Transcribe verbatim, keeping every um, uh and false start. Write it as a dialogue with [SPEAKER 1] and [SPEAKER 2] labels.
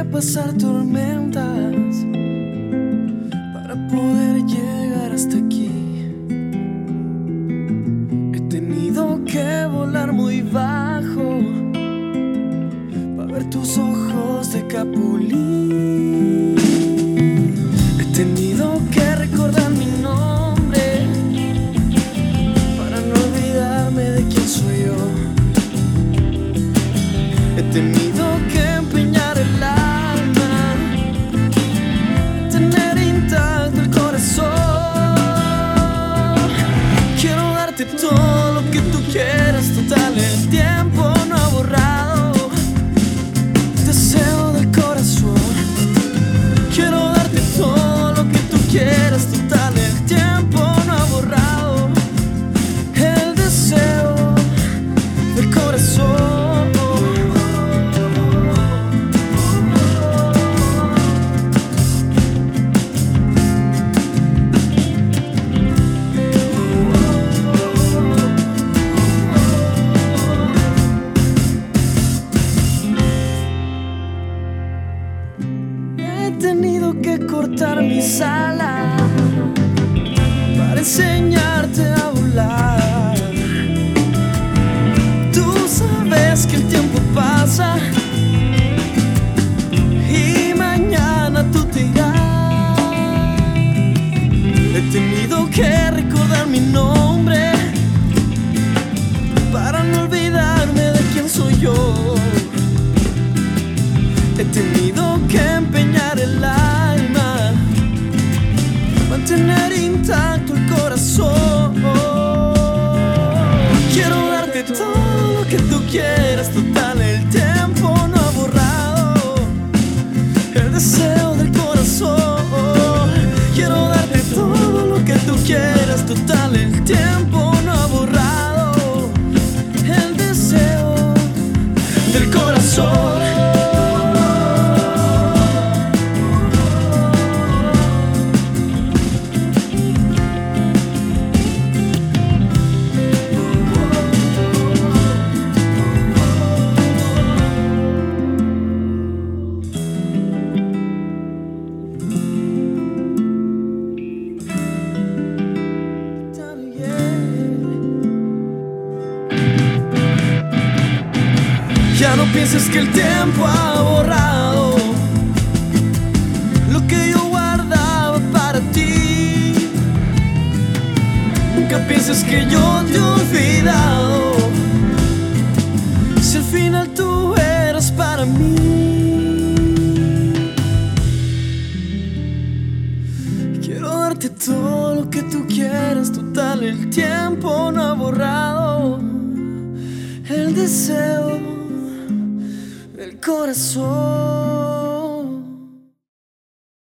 [SPEAKER 1] pasar tormentas para poder llegar hasta aquí. He tenido que volar muy bajo para ver tus ojos de capulín. He tenido que recordar mi nombre para no olvidarme de quién soy yo. He tenido que empeñar el alma, tener intacto el corazón. Quiero darte todo lo que tú quieras, total el tiempo no ha borrado deseo del corazón. Quiero darte todo lo que tú quieras, total el tiempo no ha borrado el deseo del corazón. He tenido que cortar mis alas para enseñarte a volar. Tú sabes que el tiempo pasa y mañana tú te irás. He tenido que recordar mi nombre para no olvidarme de quién soy yo. He tenido que empeñar el alma, mantener intacto el corazón. Quiero darte todo lo que tú quieras, total el tiempo no ha borrado el deseo del corazón. Quiero darte todo lo que tú quieras, total el tiempo no ha borrado el deseo del corazón. Ya no pienses que el tiempo ha borrado lo que yo guardaba para ti. Nunca pienses que yo te he olvidado, si al final tú eras para mí. Quiero darte todo lo que tú quieras, total el tiempo no ha borrado el deseo del corazón.